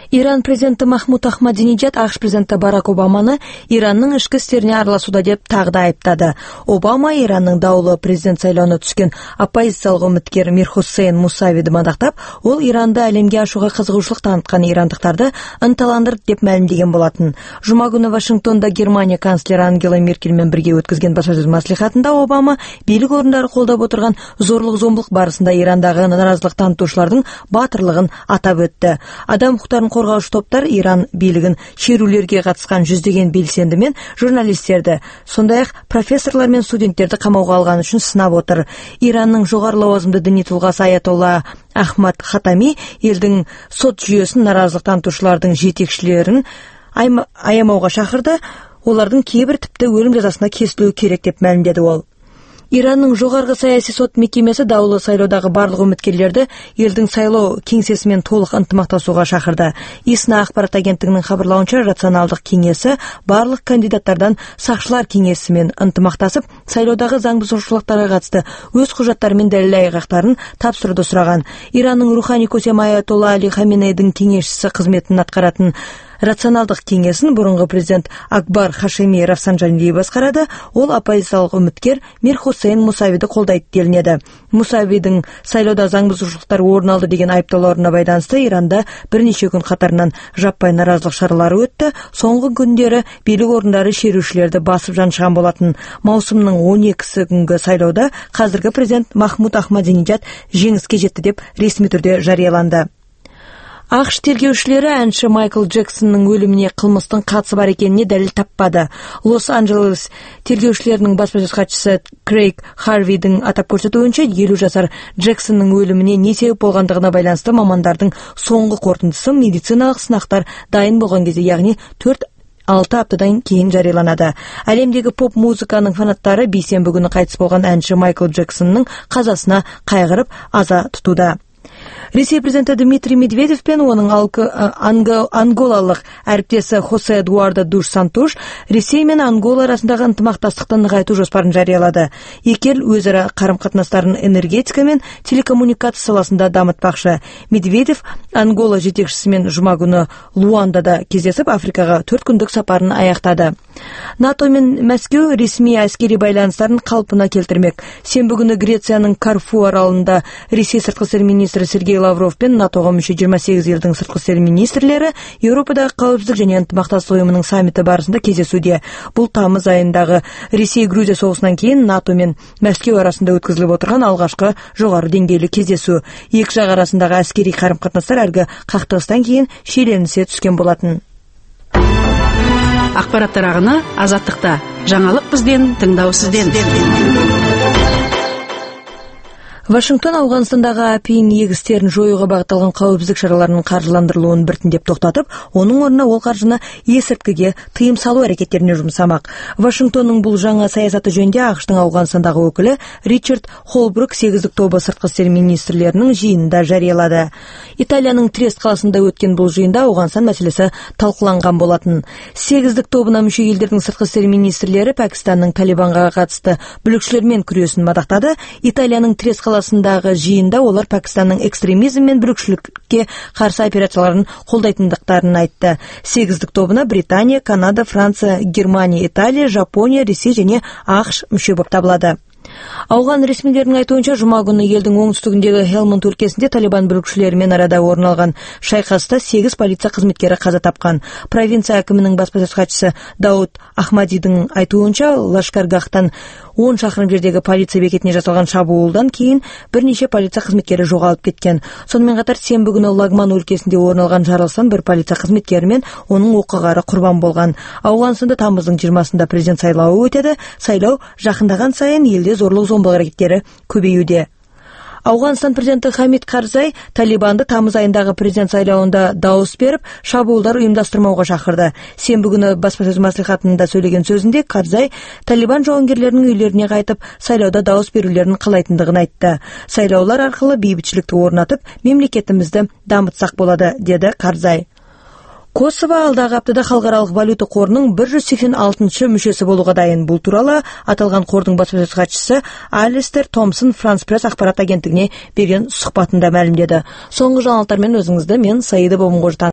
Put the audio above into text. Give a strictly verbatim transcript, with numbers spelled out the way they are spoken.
Иран президенті Махмуд Ахмадинеджад АКШ президенті Барак Обаманы Иранның ішкі істеріне араласуда деп тағы да айыптады. Обама Иранның даулы президент сайлауына түскен оппозициялық үміткер Мирхусейн Мусавиді мадақтап, ол Иранды әлемге ашуға қызығушылық танытқан ирандықтарды ынталандырды деп мәлімдеген болатын. Жұма күні Вашингтонда Германия канцлері Ангела Меркельмен бірге өткізген баспасөз мәслихатында Обама билік орындары қолдап отырған зорлық-зомбылық барысында Ирандағы наразылық танытушылардың батырлығын атап өтті. Адам құқықтарын қорғаушы топтар Иран билігін шерулерге қатысқан жүздеген белсенді мен журналистерді, сондай-ақ профессорлар мен студенттерді қамауға алған үшін сынап отыр. Иранның жоғары лауазымды діни тұлғасы Аятолла Ахмад Хатами елдің сот жүйесін наразылық танытушылардың жетекшілерін аямауға шақырды. Олардың кейбір тіпті өлім жазасына кесілуі керек деп мәлімдеді ол. Иранның жоғарғы саяси сот мекемесі даулы сайлаудағы барлық үміткерлерді елдің сайлау кеңсесімен толық ынтымақтасуға шақырды. ИСНА ақпарат агенттігінің хабарлауынша, рационалдық кеңесі барлық кандидаттардан сақшылар кеңесімен ынтымақтасып, сайлаудағы заң бұзушылықтарға қатысты өз құжаттары мен дәлел айғақтарын тапсыруды сұраған. Иранның рухани көсемі Аятолла Али Хаменейдің кеңесшісі қызметін атқаратын рационалдық кеңесін бұрынғы президент Акбар Хашеми Рафсанджаниди басқарады. Ол оппозициялық үміткер Мирхусейн Мусавиді қолдайды делінеді. Мусавидің сайлауда заң бұзушылықтар орын алды деген айыптауларына байланысты Иранда бірнеше күн қатарынан жаппай наразылық шаралары өтті. Соңғы күндері билік орындары шерушілерді басып жаншыған болатын. Маусымның он екісі күнгі сайлауда қазіргі президент Махмуд Ахмадинеджад жеңіске жетті деп ресми түрде жарияланды. АКШ тергеушілері әнші Майкл Джексонның өліміне қылмыстың қатысы бар екеніне дәлел таппады. Лос-Анджелес тергеушілерінің баспасөз хатшысы Крейг Харвидің атап көрсетуінше, елу жасар Джексонның өліміне не себеп болғандығына байланысты мамандардың соңғы қорытындысы медициналық сынақтар дайын болған кезде, яғни төрт алты аптадан кейін жарияланады. Әлемдегі поп музыканың фанаттары бейсенбі күні қайтыс болған әнші Майкл Джексонның қазасына қайғырып аза тұтуда. Ресей президенті Дмитрий Медведев пен оның анголалық әріптесі Хосе Эдуардо Душ Сантуш Ресей мен Ангола арасындағы ынтымақтастықты нығайту жоспарын жариялады. Екі ел өзара қарым-қатынастарын энергетика мен телекоммуникация саласында дамытпақшы. Медведев Ангола жетекшісімен жұма күні Луандада кездесіп, Африкаға төрт күндік сапарын аяқтады. НАТО мен Мәскеу ресми әскери байланыстарын қалпына келтірмек. Сенбі күні Грецияның Карфу аралында Ресей сыртқы істер министрі Сергей Лавров пен НАТОға мүше жиырма сегіз елдің сыртқы істер министрлері Еуропадағы қауіпсіздік және ынтымақтастық ұйымының саммиті барысында кездесуде. Бұл тамыз айындағы Ресей-Грузия соғысынан кейін НАТО мен Мәскеу арасында өткізіліп отырған алғашқы жоғары деңгейлі кездесу. Екі жақ арасындағы әскери қарым-қатынастар әлгі қақтығыстан кейін шиеленісе түскен болатын. Ақпараттар ағыны Азаттықта. Жаңалық бізден, тыңдау сізден. Вашингтон Ауғанстандағы апиын егістерін жоюға бағытталған қауіпсіздік шараларының қаржыландырылуын біртіндеп тоқтатып, оның орнына ол қаржыны есірткіге тыйым салу әрекеттеріне жұмсамақ. Вашингтонның бұл жаңа саясаты жөнінде АКШтың Ауғанстандағы өкілі Ричард Холбрук сегіздік тобы сыртқы істер министрлерінің жиынында жариялады. Италияның Трест қаласында өткен бұл жиында Ауғанстан мәселесі талқыланған болатын. Сегіздік тобына мүше елдердің сыртқы істер министрлері Пәкістанның Талибанға қатысты бүлікшілермен күресін мадақтады. Италияның Трест қаласындағы жиында олар Пәкістанның экстремизм мен бүлікшілікке қарсы операцияларын қолдайтындықтарын айтты. Сегіздік тобына Британия, Канада, Франция, Германия, Италия, Жапония, Ресей және АКШ мүше болып табылады. Ауған ресмилерінің айтуынша, жұма күні елдің оңтүстігіндегі Хелманд өлкесінде Талибан бүлікшілерімен арада орын алған шайқаста сегіз полиция қызметкері қаза тапқан. Провинция әкімінің баспасөз хатшысы Дауд Ахмадидің айтуынша, Лашкаргахтан он шақырым жердегі полиция бекетіне жасалған шабуылдан кейін бірнеше полиция қызметкері жоғалып кеткен. Сонымен қатар сенбі күні Лагман өлкесінде орын алған жарылыстан бір полиция қызметкері мен оның оқиғары құрбан болған. Ауғанстанда тамыздың жиырмасында президент сайлауы өтеді. Сайлау жақындаған сайын елде зорлық-зомбылық әрекеттері көбеюде. Ауғанстан президенті Хамид Карзай Талибанды тамыз айындағы президент сайлауында дауыс беріп, шабуылдар ұйымдастырмауға шақырды. Сенбі күні баспасөз мәслихатында сөйлеген сөзінде Карзай Талибан жауынгерлерінің үйлеріне қайтып, сайлауда дауыс берулерін қалайтындығын айтты. Сайлаулар арқылы бейбітшілікті орнатып, мемлекетімізді дамытсақ болады, деді Карзай. Косово алдағы аптада халықаралық валюта қорының бір жүз сексен алтыншы мүшесі болуға дайын. Бұл туралы аталған қордың баспасөз хатшысы Алистер Томпсон Франс Пресс ақпарат агенттігіне берген сұхбатында мәлімдеді. Соңғы жаңалықтармен өзіңізді мен Саида Бомғождан